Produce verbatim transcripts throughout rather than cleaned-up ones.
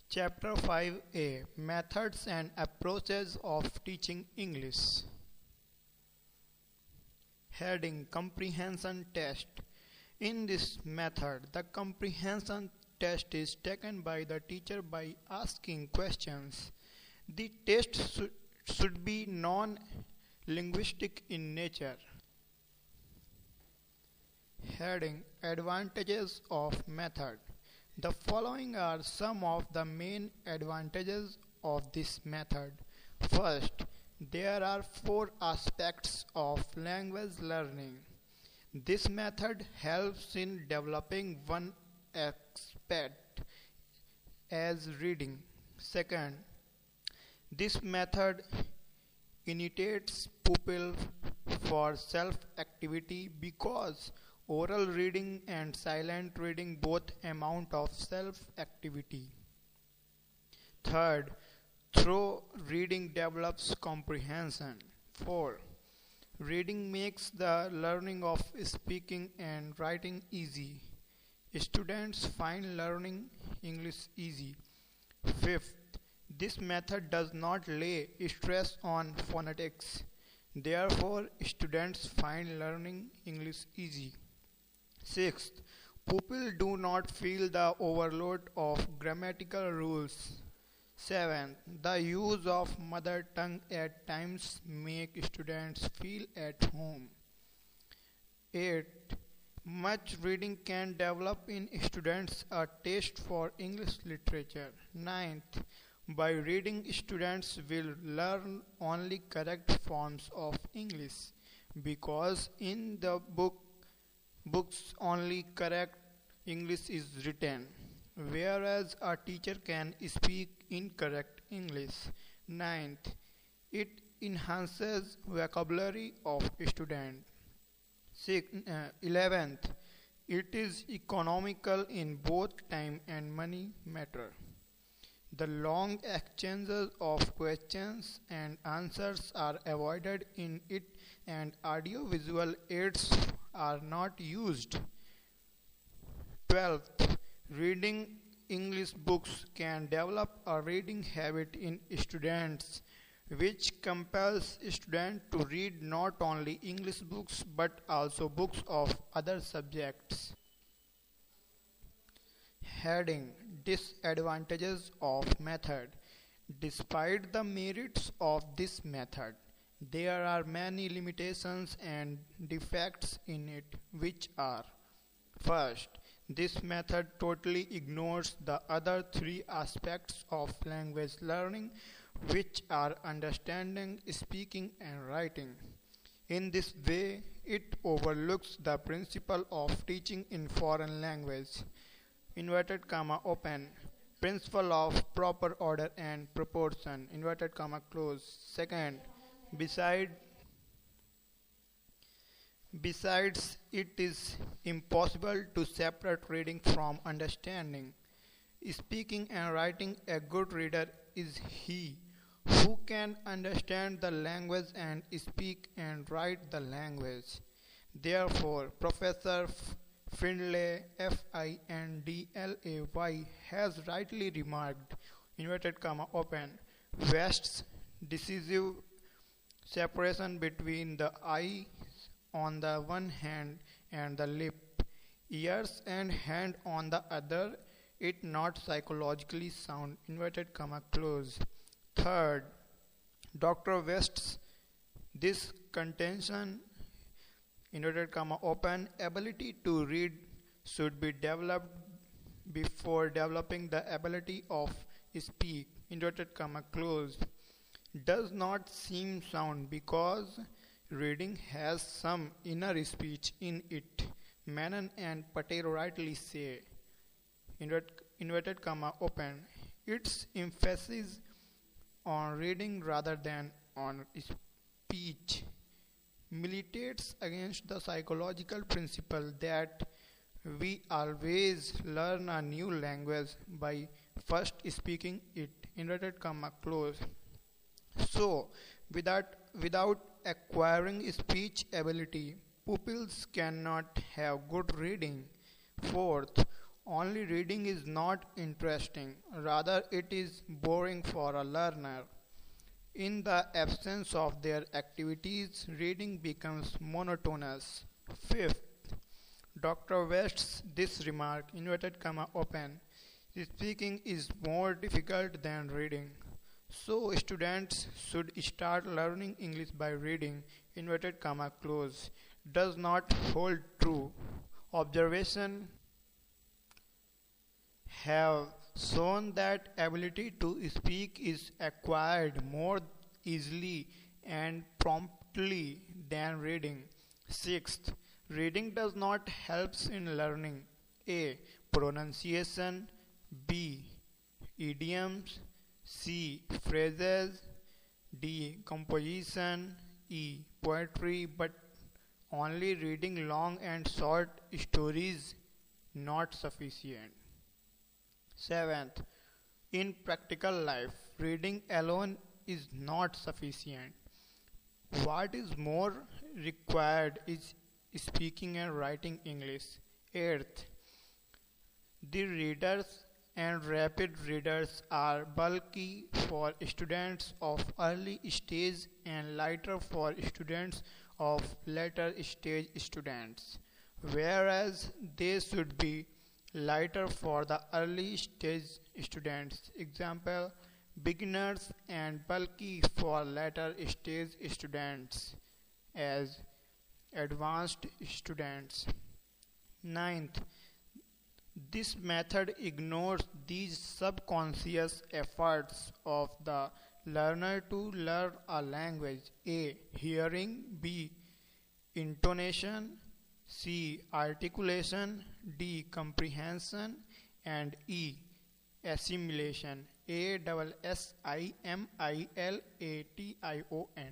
Chapter five A Methods and Approaches of Teaching English. Heading Comprehension Test. In this method, the comprehension test is taken by the teacher by asking questions. The test should, should be non-linguistic in nature. Heading Advantages of Method. The following are some of the main advantages of this method. First, there are four aspects of language learning. This method helps in developing one aspect as reading. Second, this method initiates pupil for self-activity because oral reading and silent reading both amount of self-activity. Third, through reading develops comprehension. Four, reading makes the learning of speaking and writing easy. Students find learning English easy. Fifth, this method does not lay stress on phonetics. Therefore, students find learning English easy. Sixth, pupils do not feel the overload of grammatical rules. Seventh, the use of mother tongue at times make students feel at home. Eighth, much reading can develop in students a taste for English literature. Ninth, by reading, students will learn only correct forms of English because in the book books only correct English is written, whereas a teacher can speak incorrect English. Ninth, it enhances vocabulary of student. Sixth, uh, eleventh, it is economical in both time and money matter. The long exchanges of questions and answers are avoided in it and audio-visual aids are not used. Twelfth, reading English books can develop a reading habit in students, which compels students to read not only English books but also books of other subjects. Heading Disadvantages of Method. Despite the merits of this method, there are many limitations and defects in it, which are: first, this method totally ignores the other three aspects of language learning, which are understanding, speaking, and writing. In this way, it overlooks the principle of teaching in foreign language. Inverted comma open, principle of proper order and proportion, inverted comma close. Second, beside besides it is impossible to separate reading from understanding. Speaking and writing, a good reader is he who can understand the language and speak and write the language. Therefore, Professor Findlay, F I N D L A Y, has rightly remarked, inverted comma open, West's decisive separation between the eye on the one hand and the lip, ears and hand on the other, it not psychologically sound, inverted comma close. Third, Doctor West's this contention, inverted comma open, ability to read should be developed before developing the ability of speak, inverted comma close, does not seem sound because reading has some inner speech in it. Menon and Patel rightly say, invert, inverted comma open, its emphasis on reading rather than on speech militates against the psychological principle that we always learn a new language by first speaking it, inverted comma close. So, without, without acquiring speech ability, pupils cannot have good reading. Fourth, Only reading is not interesting, rather, it is boring for a learner. In the absence of their activities, reading becomes monotonous. Fifth, Doctor West's this remark, inverted comma open, speaking is more difficult than reading. So students should start learning English by reading, inverted comma close, does not hold true. Observation have shown that ability to speak is acquired more easily and promptly than reading. Sixth, reading does not help in learning. A. Pronunciation. B. Idioms. C. Phrases. D. Composition. E. Poetry. But only reading long and short stories not sufficient. Seventh, in practical life, reading alone is not sufficient. What is more required is speaking and writing English. Eighth, the readers and rapid readers are bulky for students of early stage and lighter for students of later stage students, whereas they should be lighter for the early stage students. Example, beginners, and bulky for later stage students as advanced students. Ninth, this method ignores these subconscious efforts of the learner to learn a language. A. Hearing. B. Intonation. C. Articulation. D. Comprehension. And E. Assimilation. A double S I M I L A T I O N.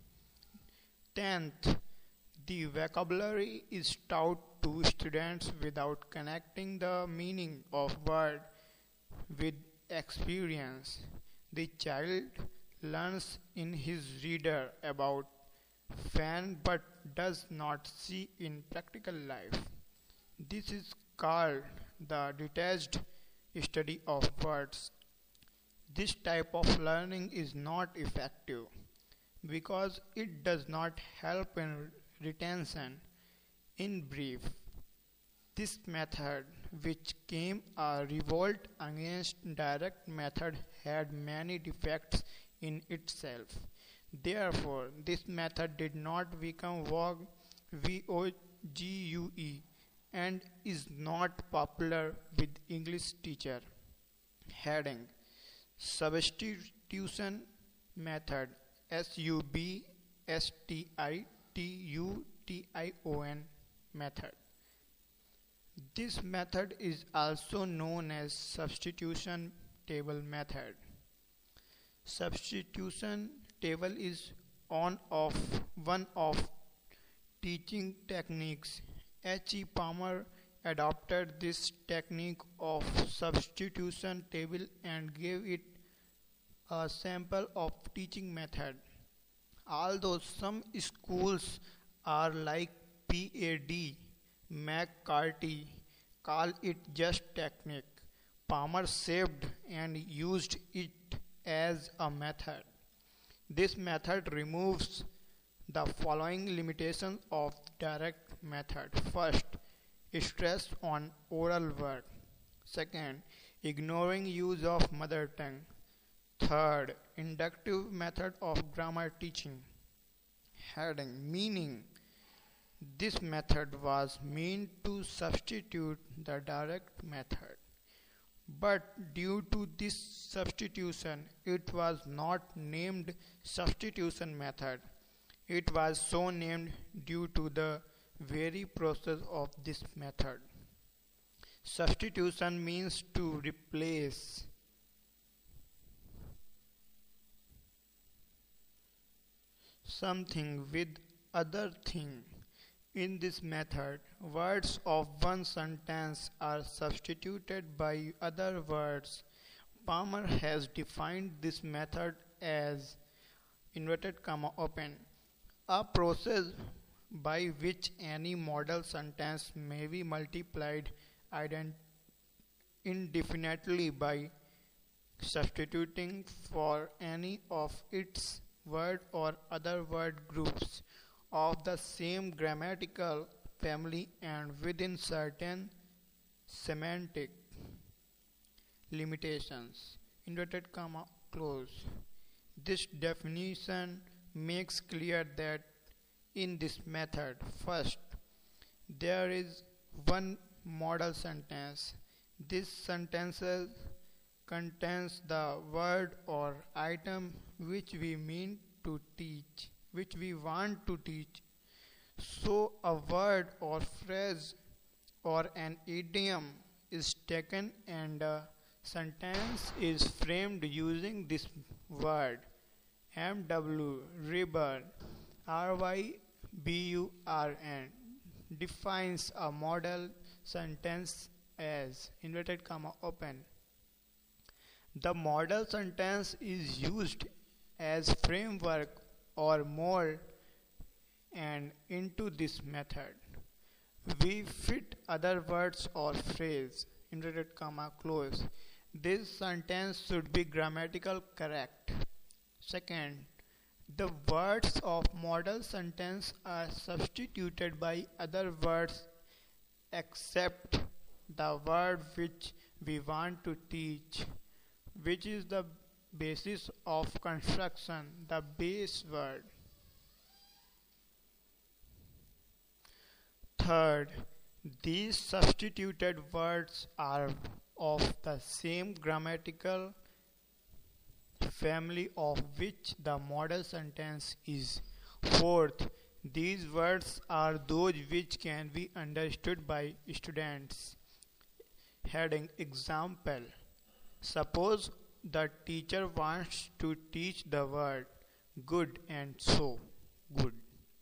Tenth, the vocabulary is taught to students without connecting the meaning of word with experience. The child learns in his reader about fan but does not see in practical life. This is called the detached study of words. This type of learning is not effective because it does not help in retention. In brief, this method, which came a revolt against direct method, had many defects in itself. Therefore, this method did not become vogue, V O G U E, and is not popular with English teacher. Heading: Substitution method, S U B S T I T U T I O N method. This method is also known as substitution table method. Substitution table is on of one of teaching techniques. H E Palmer adopted this technique of substitution table and gave it a sample of teaching method. Although some schools are like P A D, McCarthy call it just technique, Palmer saved and used it as a method. This method removes the following limitations of direct method. First, stress on oral work. Second, ignoring use of mother tongue. Third, inductive method of grammar teaching. Heading: Meaning: this method was meant to substitute the direct method, but due to this substitution, it was not named substitution method. It was so named due to the very process of this method. Substitution means to replace. Something with other thing. In this method, words of one sentence are substituted by other words. Palmer has defined this method as inverted comma open, a process by which any model sentence may be multiplied ident- indefinitely by substituting for any of its word or other word groups of the same grammatical family and within certain semantic limitations. Inverted comma close. This definition makes clear that in this method, first, there is one model sentence. This sentence contains the word or item which we mean to teach, which we want to teach. So a word or phrase or an idiom is taken and a sentence is framed using this word. M W Reburn R Y B U R N defines a model sentence as inverted comma open. The model sentence is used as framework or mold, and into this method we fit other words or phrase inverted comma close. This sentence should be grammatical correct. Second, the words of model sentence are substituted by other words except the word which we want to teach, which is the basis of construction, the base word. Third, these substituted words are of the same grammatical family of which the model sentence is. Fourth, these words are those which can be understood by students. Heading example. Suppose the teacher wants to teach the word good, and so good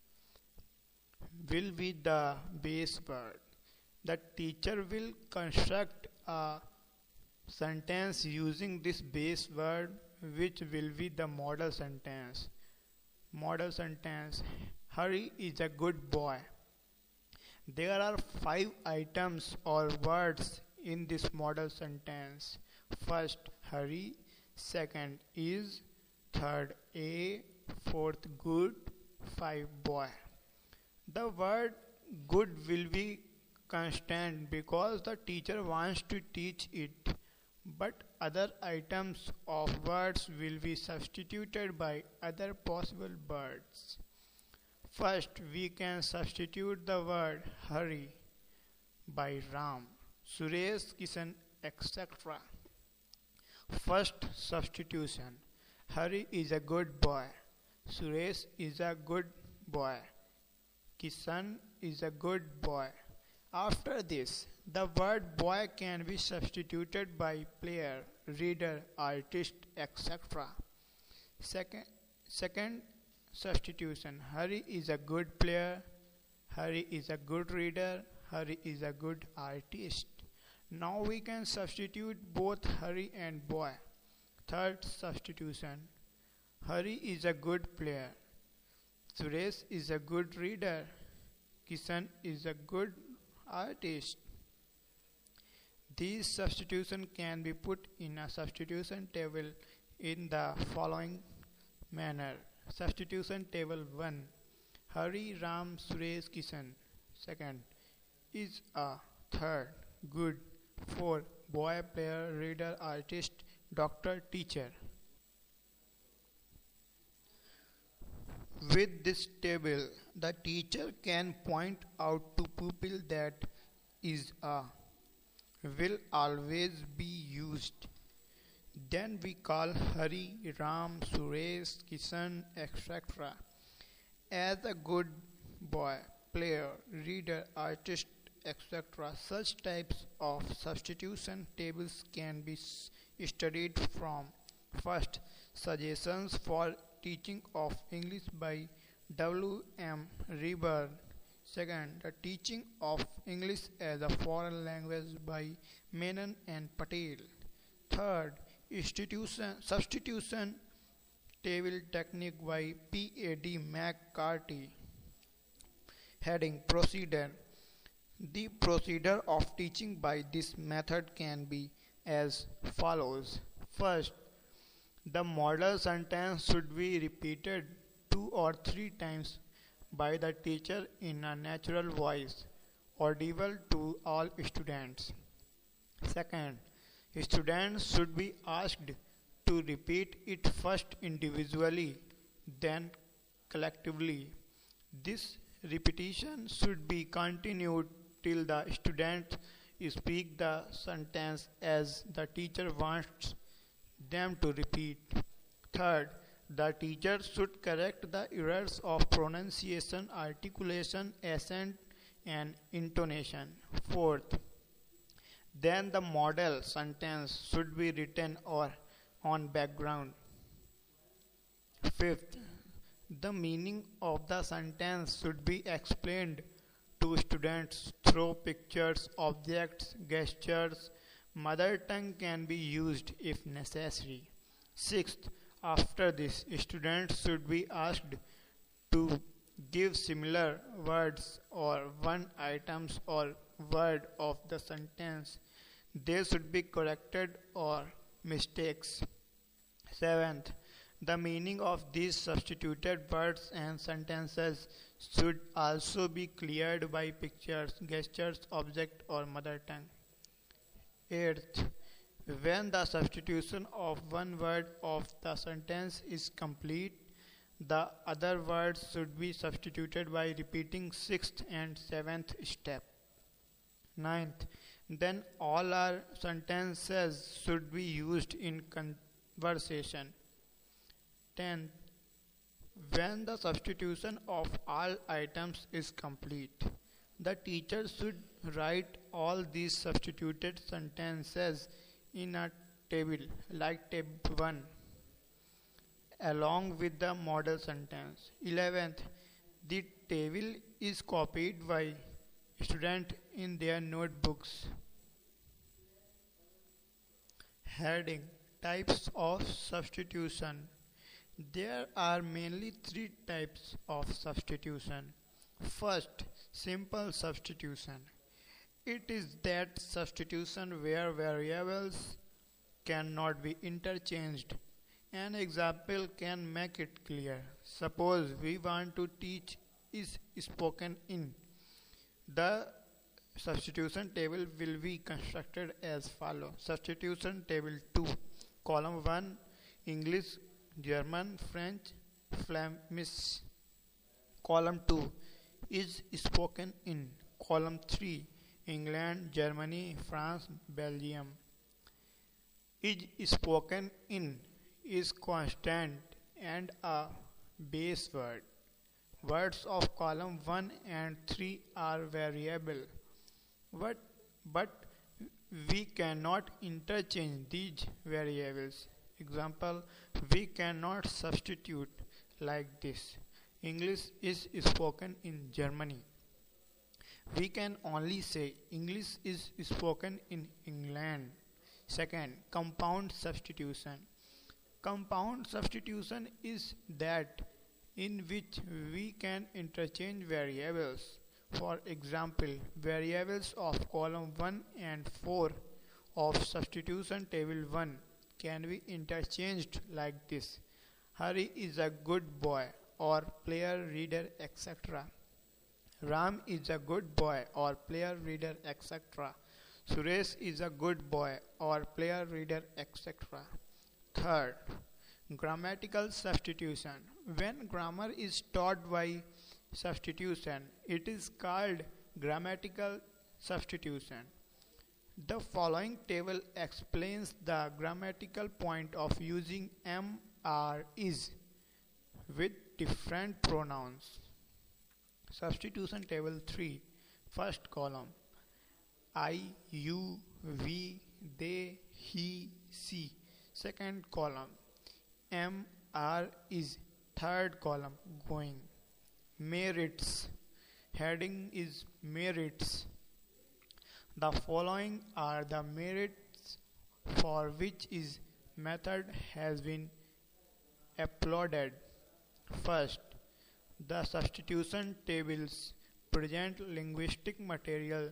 will be the base word. The teacher will construct a sentence using this base word, which will be the model sentence. Model sentence: Hari is a good boy. There are five items or words in this model sentence. First, Hari. Second, is. Third, a. Fourth, good. Five, boy. The word good will be constant because the teacher wants to teach it, but other items of words will be substituted by other possible words. First, we can substitute the word Hari by Ram, Suresh, Kishan, et cetera. First substitution: Hari is a good boy. Suresh is a good boy. Kishan is a good boy. After this, the word boy can be substituted by player, reader, artist, et cetera. Second, second substitution: Hari is a good player. Hari is a good reader. Hari is a good artist. Now we can substitute both Hari and boy. Third substitution: Hari is a good player. Suresh is a good reader. Kishan is a good artist. These substitutions can be put in a substitution table in the following manner. Substitution table one: Hari, Ram, Suresh, Kishan. Second, is a. Third, good. Four, boy, player, reader, artist, doctor, teacher. With this table, the teacher can point out to pupil that is a will always be used. Then we call Hari, Ram, Suresh, Kishan, et cetera as a good boy, player, reader, artist, et cetera. Such types of substitution tables can be studied from. First, Suggestions for Teaching of English by W M Reburn. Second, The Teaching of English as a Foreign Language by Menon and Patel. Third, Institution, Substitution Table Technique by P A D McCarthy. Heading: Procedure. The procedure of teaching by this method can be as follows. First, the model sentence should be repeated two or three times by the teacher in a natural voice, audible to all students. Second, students should be asked to repeat it first individually, then collectively. This repetition should be continued till the student speak the sentence as the teacher wants them to repeat. Third, the teacher should correct the errors of pronunciation, articulation, accent, and intonation. Fourth, then the model sentence should be written or on background. Fifth, the meaning of the sentence should be explained to students through pictures, objects, gestures. Mother tongue can be used if necessary. Sixth, after this, students should be asked to give similar words or one items or word of the sentence. They should be corrected or mistakes. Seventh, the meaning of these substituted words and sentences should also be cleared by pictures, gestures, object, or mother tongue. Eighth, when the substitution of one word of the sentence is complete, the other words should be substituted by repeating sixth and seventh step. Ninth, then all our sentences should be used in conversation. Tenth, when the substitution of all items is complete, the teacher should write all these substituted sentences in a table like table one along with the model sentence. Eleventh, the table is copied by student in their notebooks. Heading: Types of substitution. There are mainly three types of substitution. First, simple substitution. It is that substitution where variables cannot be interchanged. An example can make it clear. Suppose we want to teach is spoken in. The substitution table will be constructed as follows. Substitution table two. Column one, English, German, French, Flemish. Column two, is spoken in. Column three, England, Germany, France, Belgium. Is spoken in is constant and a base word. Words of column one and three are variable, but, but we cannot interchange these variables. Example, we cannot substitute like this. English is spoken in Germany. We can only say English is spoken in England. Second, compound substitution. Compound substitution is that in which we can interchange variables. For example, variables of column one and four of substitution table one can be interchanged like this. Hari is a good boy, or player, reader, et cetera. Ram is a good boy, or player, reader, et cetera. Suresh is a good boy, or player, reader, et cetera. Third, grammatical substitution. When grammar is taught by substitution, it is called grammatical substitution. The following table explains the grammatical point of using am, are, is with different pronouns. Substitution table three. First column, I, you, we, they, he, she. Second column, am, are, is. Third column, going. Merits. Heading is merits. The following are the merits for which is method has been uploaded. First, the substitution tables present linguistic material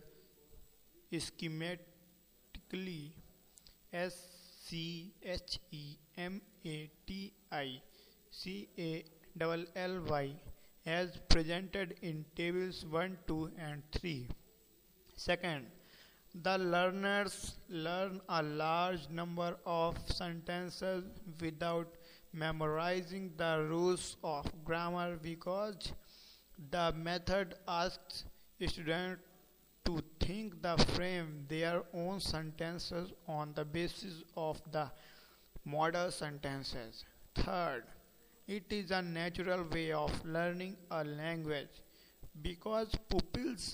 schematically. S C H E M A T I C A L L Y as presented in tables one, two and three. Second, the learners learn a large number of sentences without memorizing the rules of grammar because the method asks students to think the frame their own sentences on the basis of the model sentences. Third, it is a natural way of learning a language because pupils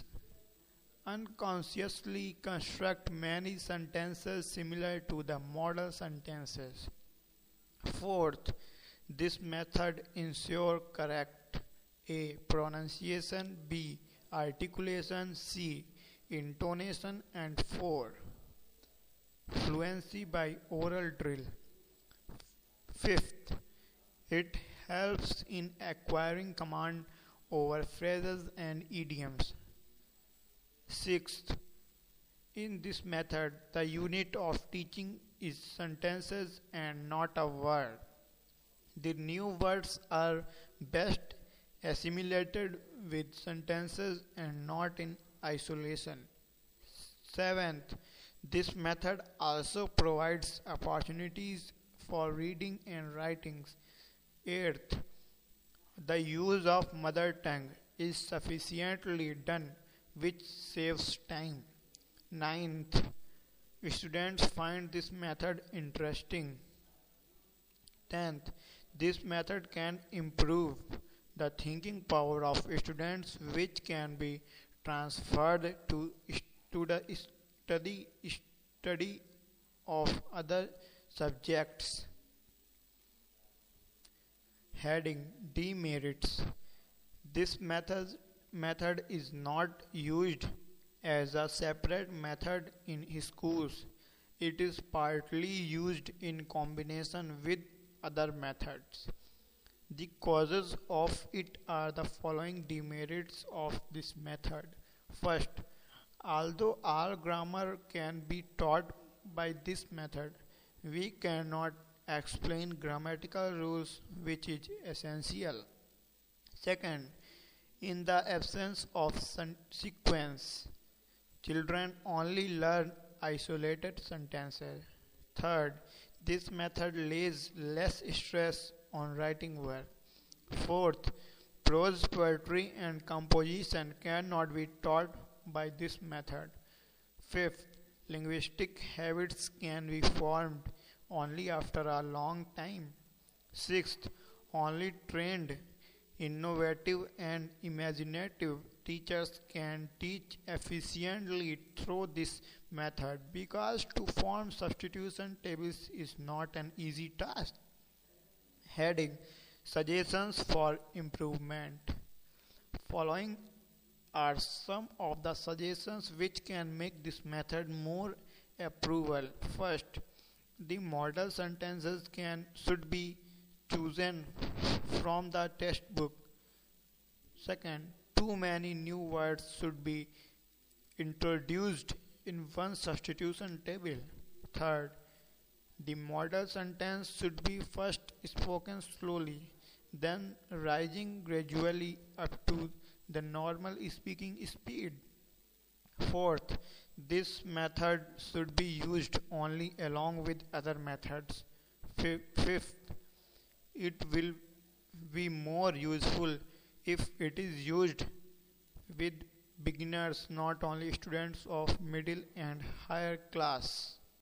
unconsciously construct many sentences similar to the model sentences. Fourth, this method ensures correct A. pronunciation, B. articulation, C. intonation, and four. Fluency by oral drill. Fifth, it helps in acquiring command over phrases and idioms. Sixth, in this method, the unit of teaching is sentences and not a word. The new words are best assimilated with sentences and not in isolation. Seventh, this method also provides opportunities for reading and writing. Eighth, the use of mother tongue is sufficiently done, which saves time. Ninth, students find this method interesting. Tenth, this method can improve the thinking power of students, which can be transferred to, to the study, study of other subjects. Heading Demerits. This method, method is not used as a separate method in schools. It is partly used in combination with other methods. The causes of it are the following demerits of this method. First, although all grammar can be taught by this method, we cannot explain grammatical rules, which is essential. Second, in the absence of sequence, children only learn isolated sentences. Third, this method lays less stress on writing work. Fourth, prose poetry and composition cannot be taught by this method. Fifth, linguistic habits can be formed only after a long time. Sixth, only trained, innovative and imaginative teachers can teach efficiently through this method because to form substitution tables is not an easy task. Heading Suggestions for Improvement. Following are some of the suggestions which can make this method more approvable. First, the model sentences can should be chosen from the textbook. Second, too many new words should be introduced in one substitution table. Third, the model sentence should be first spoken slowly, then rising gradually up to the normal speaking speed. Fourth, this method should be used only along with other methods. Fifth, it will be more useful if it is used with beginners, not only students of middle and higher class.